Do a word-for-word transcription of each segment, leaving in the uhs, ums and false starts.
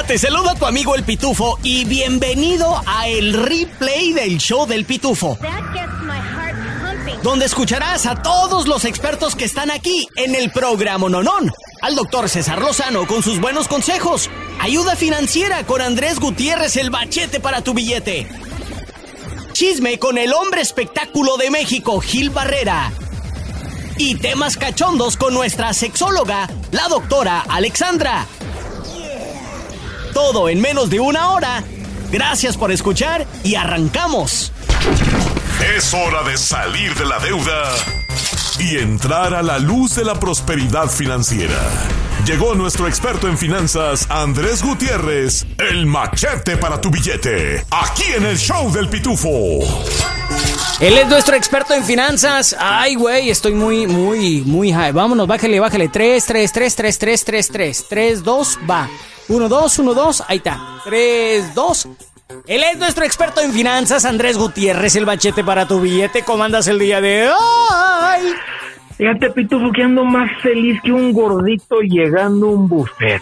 Te saluda tu amigo El Pitufo y bienvenido a el replay del show del Pitufo, donde escucharás a todos los expertos que están aquí en el programa Nonón. Al doctor César Lozano con sus buenos consejos, ayuda financiera con Andrés Gutiérrez, el machete para tu billete, chisme con el hombre espectáculo de México, Gil Barrera, y temas cachondos con nuestra sexóloga, la doctora Alexandra. Todo en menos de una hora. Gracias por escuchar y arrancamos. Es hora de salir de la deuda y entrar a la luz de la prosperidad financiera. Llegó nuestro experto en finanzas, Andrés Gutiérrez, el machete para tu billete, aquí en el show del Pitufo. Él es nuestro experto en finanzas. Ay, güey, estoy muy, muy, muy high. Vámonos, bájale, bájale. tres, tres, tres, tres, tres, tres, tres, tres, dos, va. uno, dos, uno, dos, ahí está. tres, dos. Él es nuestro experto en finanzas, Andrés Gutiérrez, el machete para tu billete. ¿Cómo andas el día de hoy? Fíjate, Pitufo, que ando más feliz que un gordito llegando a un buffet.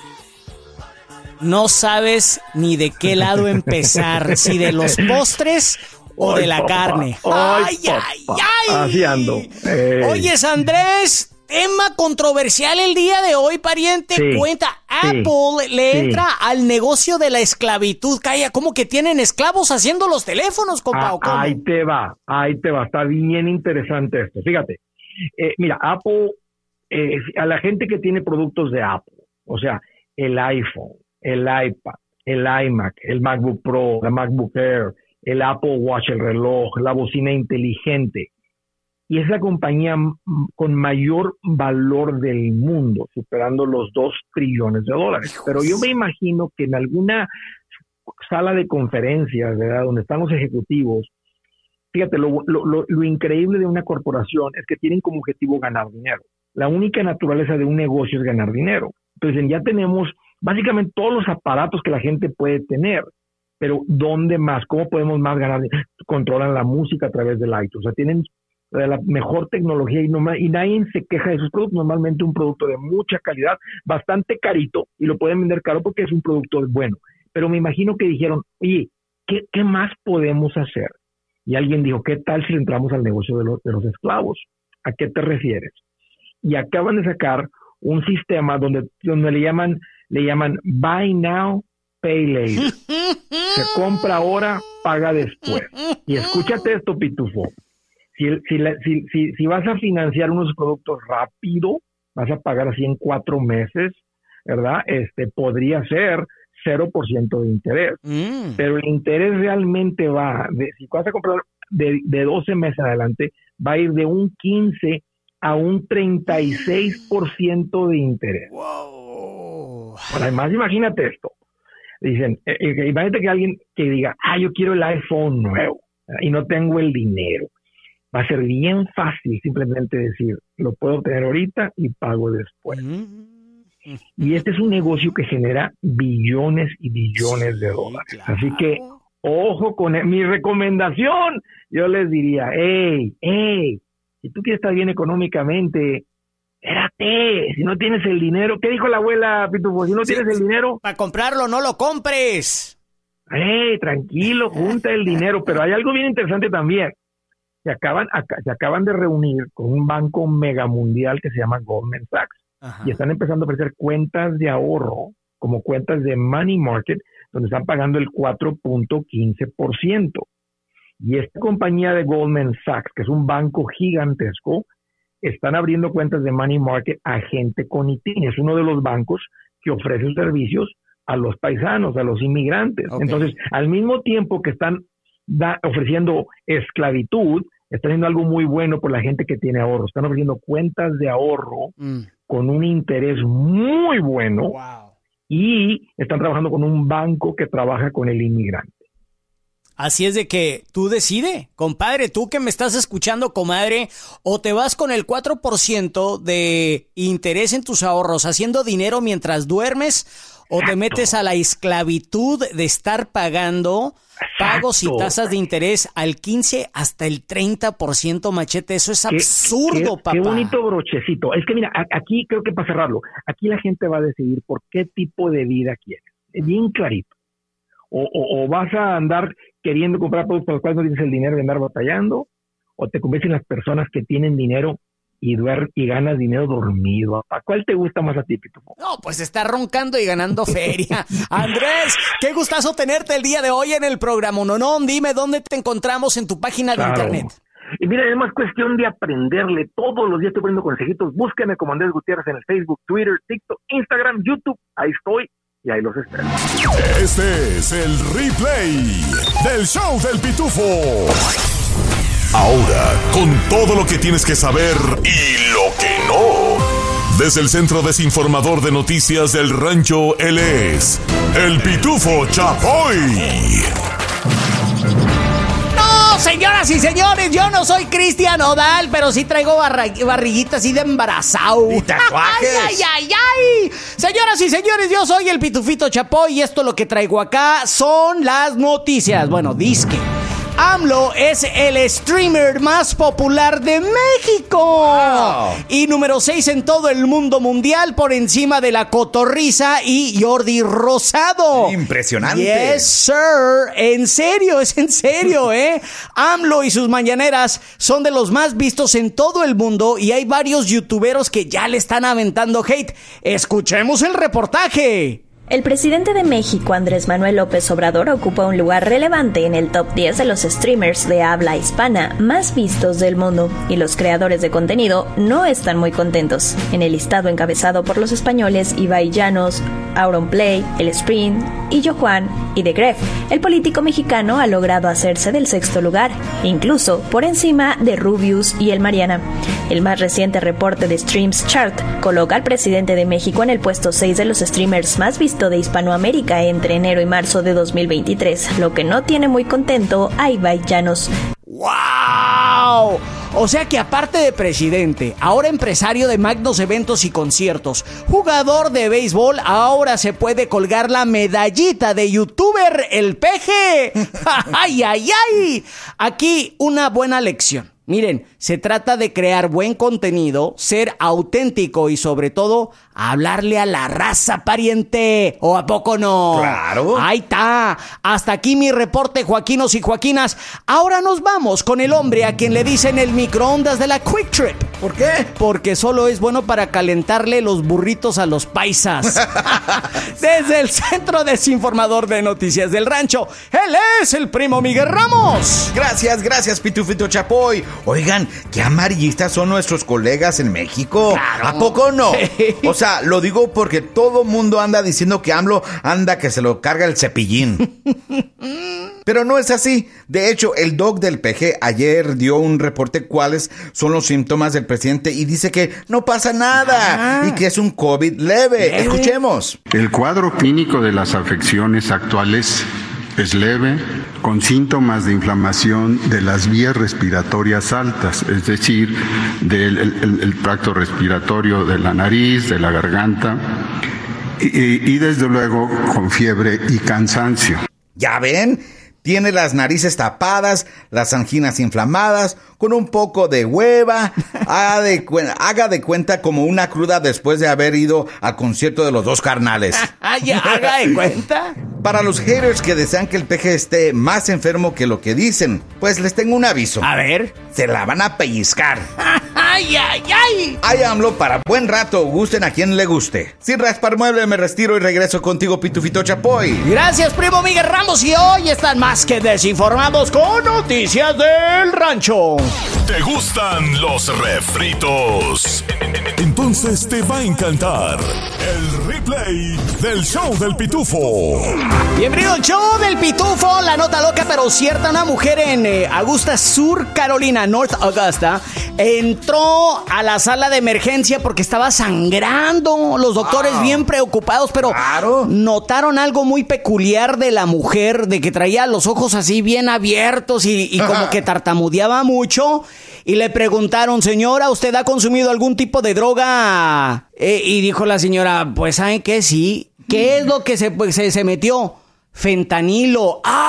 No sabes ni de qué lado empezar, si de los postres o Ay, de la papá. carne. Ay, ay, ay, papá. ay. Así ando. Ey. Oyes, Andrés, tema controversial el día de hoy, pariente. Sí, Cuenta, sí, Apple le sí. entra al negocio de la esclavitud. Calla, ¿cómo que tienen esclavos haciendo los teléfonos, compa? Ah, ¿O cómo? ahí te va, ahí te va. Está bien interesante esto. Fíjate, eh, mira, Apple, eh, a la gente que tiene productos de Apple, o sea, el iPhone, el iPad, el iMac, el MacBook Pro, la MacBook Air, el Apple Watch, el reloj, la bocina inteligente, y es la compañía m- con mayor valor del mundo, superando los dos trillones de dólares. Hijos. Pero yo me imagino que en alguna sala de conferencias, ¿verdad?, donde están los ejecutivos, fíjate, lo, lo, lo, lo increíble de una corporación es que tienen como objetivo ganar dinero. La única naturaleza de un negocio es ganar dinero. Entonces ya tenemos básicamente todos los aparatos que la gente puede tener, pero ¿dónde más? ¿Cómo podemos más ganar dinero? Controlan la música a través del iTunes, o sea, tienen la mejor tecnología y, no, y nadie se queja de sus productos. Normalmente un producto de mucha calidad, bastante carito, y lo pueden vender caro porque es un producto bueno. Pero me imagino que dijeron, oye, ¿qué, qué más podemos hacer? Y alguien dijo, ¿qué tal si entramos al negocio de los, de los esclavos? ¿A qué te refieres? Y acaban de sacar un sistema donde, donde le llaman, le llaman Buy Now, Pay Later. Se compra ahora, paga después. Y escúchate esto, Pitufo. Si, si, la, si, si, si vas a financiar unos productos rápido, vas a pagar así en cuatro meses, ¿verdad? Este podría ser cero por ciento de interés. Mm. Pero el interés realmente va, de, si vas a comprar de, de doce meses adelante, va a ir de un quince a un treinta y seis por ciento de interés. Wow. Además, imagínate esto. Dicen, eh, eh, imagínate que alguien que diga, ah, yo quiero el iPhone nuevo, ¿verdad?, y no tengo el dinero. Va a ser bien fácil simplemente decir, lo puedo obtener ahorita y pago después. Mm. Y este es un negocio que genera billones y billones de dólares. claro. Así que, ojo con mi recomendación. Yo les diría, hey, hey, si tú quieres estar bien económicamente, espérate, si no tienes el dinero, ¿qué dijo la abuela, Pitufo? Si no Sí, tienes el dinero, Para comprarlo, no lo compres. hey, tranquilo, junta el dinero. Pero hay algo bien interesante también. Se acaban, acá, se acaban de reunir con un banco megamundial que se llama Goldman Sachs. Ajá. Y están empezando a ofrecer cuentas de ahorro, como cuentas de money market, donde están pagando el cuatro punto quince por ciento. Y esta compañía de Goldman Sachs, que es un banco gigantesco, están abriendo cuentas de money market a gente con I T I N. Es uno de los bancos que ofrece servicios a los paisanos, a los inmigrantes. Okay. Entonces, al mismo tiempo que están da, ofreciendo esclavitud, están haciendo algo muy bueno por la gente que tiene ahorro. Están ofreciendo cuentas de ahorro Mm. con un interés muy bueno. Wow. Y están trabajando con un banco que trabaja con el inmigrante. Así es de que tú decide, compadre, tú que me estás escuchando, comadre, o te vas con el cuatro por ciento de interés en tus ahorros haciendo dinero mientras duermes, o te metes a la esclavitud de estar pagando pagos y tasas de interés al quince hasta el treinta por ciento, machete. Eso es absurdo, qué, papá. Qué bonito brochecito. Es que mira, aquí creo que para cerrarlo, aquí la gente va a decidir por qué tipo de vida quiere. bien clarito. O, o, o vas a andar queriendo comprar productos para los cuales no tienes el dinero de andar batallando, o te conviertes en las personas que tienen dinero y duer y ganas dinero dormido. ¿A cuál te gusta más a ti, Pitufo? No, pues está roncando y ganando feria. Andrés, qué gustazo tenerte el día de hoy en el programa Nonón. Dime dónde te encontramos en tu página Claro. de internet. Y mira, es más cuestión de aprenderle. Todos los días estoy poniendo consejitos. Búsqueme como Andrés Gutiérrez en el Facebook, Twitter, TikTok, Instagram, YouTube. Ahí estoy y ahí los espero. Este es el replay del show del Pitufo. Ahora, con todo lo que tienes que saber y lo que no. Desde el Centro Desinformador de Noticias del Rancho, él es el Pitufo Chapoy. No, señoras y señores, yo no soy Cristian Odal, pero sí traigo barra- barriguita así de embarazado. ¿Y tatuajes? ¡Ay, ay, ay, ay! Señoras y señores, yo soy el Pitufito Chapoy y esto lo que traigo acá son las noticias. Bueno, disque. AMLO es el streamer más popular de México. Wow. Y número seis en todo el mundo mundial por encima de La Cotorrisa y Jordi Rosado. Impresionante. Yes, sir. En serio, es en serio, ¿eh? AMLO y sus mañaneras son de los más vistos en todo el mundo y hay varios youtuberos que ya le están aventando hate. Escuchemos el reportaje. El presidente de México, Andrés Manuel López Obrador, ocupa un lugar relevante en el top diez de los streamers de habla hispana más vistos del mundo, y los creadores de contenido no están muy contentos. En el listado encabezado por los españoles Ibai Llanos, Auronplay, El Sprint, Illo Juan y The Gref, el político mexicano ha logrado hacerse del sexto lugar, incluso por encima de Rubius y El Mariana. El más reciente reporte de Streams Chart coloca al presidente de México en el puesto seis de los streamers más vistos de Hispanoamérica entre enero y marzo de dos mil veintitrés, lo que no tiene muy contento a Ibai Llanos. ¡Wow! O sea que aparte de presidente, ahora empresario de magnos eventos y conciertos, jugador de béisbol, ahora se puede colgar la medallita de youtuber, el peje. ¡Ay, ay, ay! Aquí una buena lección. Miren, se trata de crear buen contenido, ser auténtico y sobre todo hablarle a la raza, pariente. ¿O a poco no? Claro. Ahí está. Hasta aquí mi reporte, Joaquinos y Joaquinas. Ahora nos vamos con el hombre a quien le dicen el microondas de la Quick Trip. ¿Por qué? Porque solo es bueno para calentarle los burritos a los paisas. Desde el Centro Desinformador de Noticias del Rancho, él es el primo Miguel Ramos. Gracias, gracias, Pitufito Chapoy. Oigan, qué amarillistas son nuestros colegas en México. Claro. ¿A poco no? Sí. O sea, lo digo porque todo mundo anda diciendo que AMLO anda que se lo carga el cepillín. Pero no es así. De hecho, el doc del P G ayer dio un reporte cuáles son los síntomas del presidente y dice que no pasa nada Ah. y que es un COVID leve. Leve. Escuchemos. El cuadro clínico de las afecciones actuales es leve, con síntomas de inflamación de las vías respiratorias altas, es decir, del el, el, el tracto respiratorio de la nariz, de la garganta, y, y desde luego con fiebre y cansancio. ¿Ya ven? Tiene las narices tapadas, las anginas inflamadas, con un poco de hueva. Haga de, cu- haga de cuenta como una cruda después de haber ido al concierto de los Dos Carnales. Ay, haga de cuenta. Para los haters que desean que el peje esté más enfermo que lo que dicen, pues les tengo un aviso. A ver. Se la van a pellizcar. Ay, ay, ay. Ay, AMLO, para buen rato, gusten a quien le guste. Sin raspar mueble me retiro y regreso contigo, Pitufito Chapoy. Gracias, primo Miguel Ramos, y hoy están más que desinformados con Noticias del Rancho. ¿Te gustan los refritos? Entonces te va a encantar el replay del show del Pitufo. Bienvenido al show del Pitufo, la nota loca pero cierta. Una mujer en eh, Augusta, Sur Carolina, North Augusta, entró a la sala de emergencia porque estaba sangrando. Los doctores Wow. bien preocupados, pero Claro. notaron algo muy peculiar de la mujer, de que traía los ojos así bien abiertos y, y como que tartamudeaba mucho. Y le preguntaron, señora, ¿usted ha consumido algún tipo de droga? Eh, y dijo la señora, pues ¿saben qué? Sí. ¿Qué es lo que se, pues, se, se metió? Fentanilo. ¡Ay!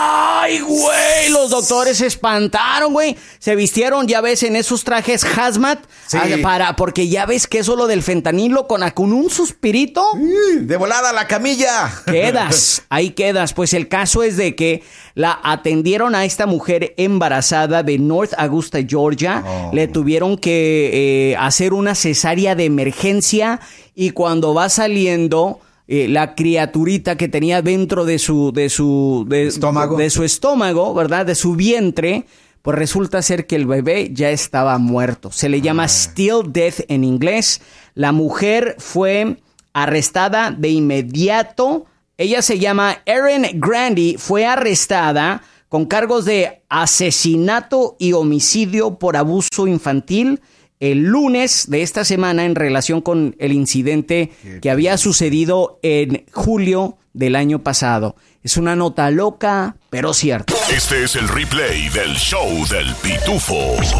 ¡Ay, güey! Los doctores se espantaron, güey. Se vistieron, ya ves, en esos trajes hazmat. Sí. Para, porque ya ves que eso lo del fentanilo con, con un suspirito. De volada a la camilla. Quedas, ahí quedas. Pues el caso es de que la atendieron a esta mujer embarazada de North Augusta, Georgia. Oh. Le tuvieron que eh, hacer una cesárea de emergencia y cuando va saliendo... Eh, la criaturita que tenía dentro de su de su de, estómago. de su estómago, ¿verdad? De su vientre, pues resulta ser que el bebé ya estaba muerto. Se le llama ah. still death en inglés. La mujer fue arrestada de inmediato. Ella se llama Erin Grandy, fue arrestada con cargos de asesinato y homicidio por abuso infantil el lunes de esta semana en relación con el incidente que había sucedido en julio del año pasado. Es una nota loca, pero cierta. Este es el replay del show del Pitufo.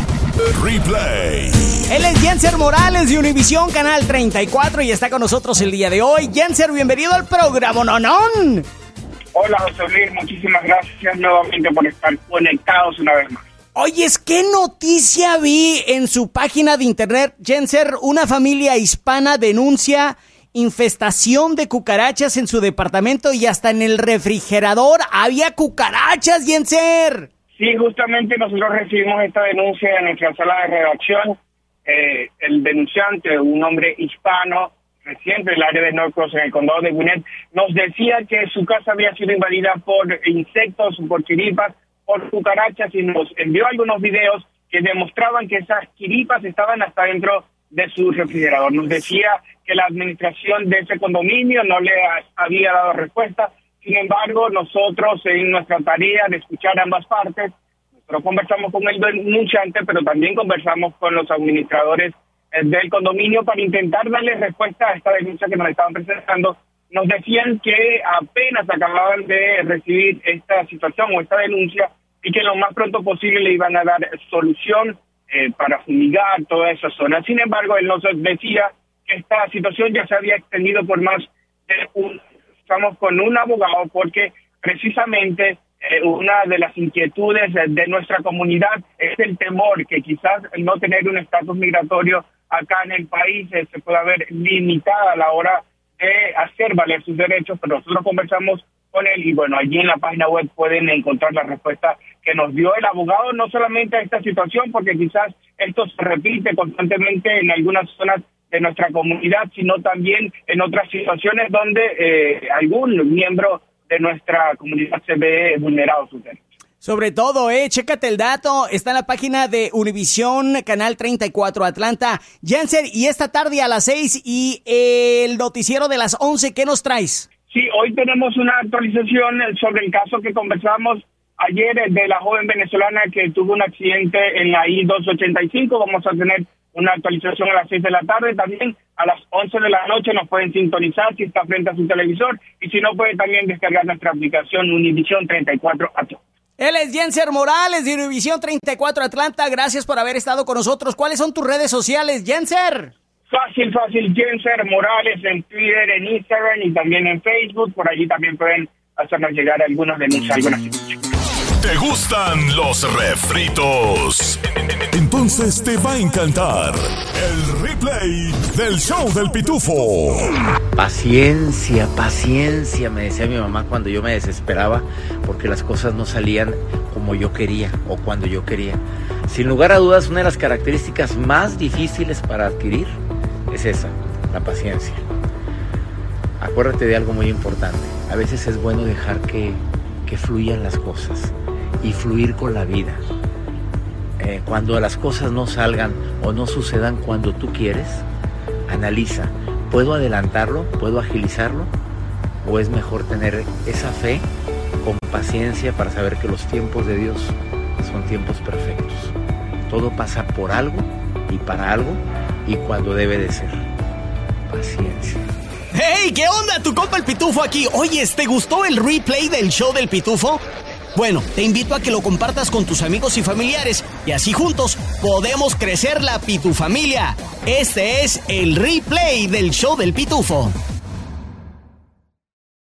Replay. Él es Jenser Morales de Univisión Canal treinta y cuatro y está con nosotros el día de hoy. Jenser, bienvenido al programa Nonón. Hola, José Luis, muchísimas gracias nuevamente por estar conectados una vez más. Oyes, ¿qué noticia vi en su página de internet, Jenser? Una familia hispana denuncia infestación de cucarachas en su departamento y hasta en el refrigerador había cucarachas, Jenser. Sí, justamente nosotros recibimos esta denuncia en nuestra sala de redacción. Eh, el denunciante, un hombre hispano, residente del área de North Cross en el condado de Gwinnett, nos decía que su casa había sido invadida por insectos, por chiripas, por cucarachas y nos envió algunos videos que demostraban que esas chiripas estaban hasta dentro de su refrigerador. Nos decía que la administración de ese condominio no le había dado respuesta. Sin embargo, nosotros en nuestra tarea de escuchar ambas partes, nosotros conversamos con el denunciante, pero también conversamos con los administradores del condominio para intentar darle respuesta a esta denuncia que nos estaban presentando. Nos decían que apenas acababan de recibir esta situación o esta denuncia y que lo más pronto posible le iban a dar solución eh, para fumigar toda esa zona. Sin embargo, él nos decía que esta situación ya se había extendido por más de un... Estamos con un abogado porque precisamente eh, una de las inquietudes de, de nuestra comunidad es el temor que quizás no tener un estatus migratorio acá en el país eh, se pueda ver limitada a la hora de hacer valer sus derechos, pero nosotros conversamos con él y bueno, allí en la página web pueden encontrar la respuesta que nos dio el abogado, no solamente a esta situación, porque quizás esto se repite constantemente en algunas zonas de nuestra comunidad, sino también en otras situaciones donde eh, algún miembro de nuestra comunidad se ve vulnerado sus derechos. Sobre todo, eh, chécate el dato, está en la página de Univisión, Canal treinta y cuatro Atlanta. Jenser, y esta tarde a las seis y el noticiero de las once, ¿qué nos traes? Sí, hoy tenemos una actualización sobre el caso que conversamos ayer de la joven venezolana que tuvo un accidente en la I doscientos ochenta y cinco. Vamos a tener una actualización a las seis de la tarde. También a las once de la noche nos pueden sintonizar si está frente a su televisor y si no, puede también descargar nuestra aplicación Univisión treinta y cuatro Atlanta. Él es Jenser Morales de Univisión treinta y cuatro Atlanta. Gracias por haber estado con nosotros. ¿Cuáles son tus redes sociales, Jenser? Fácil, fácil, Jenser Morales en Twitter, en Instagram y también en Facebook. Por allí también pueden hacernos llegar algunos denuncias, algunas denuncias. ¿Te gustan los refritos? Entonces te va a encantar el replay del show del Pitufo. Paciencia, paciencia, me decía mi mamá cuando yo me desesperaba porque las cosas no salían como yo quería o cuando yo quería. Sin lugar a dudas, una de las características más difíciles para adquirir es esa, la paciencia. Acuérdate de algo muy importante. A veces es bueno dejar que, que fluyan las cosas y fluir con la vida. Eh, cuando las cosas no salgan o no sucedan cuando tú quieres, analiza. ¿Puedo adelantarlo? ¿Puedo agilizarlo? ¿O es mejor tener esa fe con paciencia para saber que los tiempos de Dios son tiempos perfectos? Todo pasa por algo y para algo y cuando debe de ser. Paciencia. ¡Hey! ¿Qué onda? Tu compa el Pitufo aquí. Oye, ¿te gustó el replay del show del Pitufo? Bueno, te invito a que lo compartas con tus amigos y familiares y así juntos podemos crecer la Pitufamilia. Este es el replay del show del Pitufo.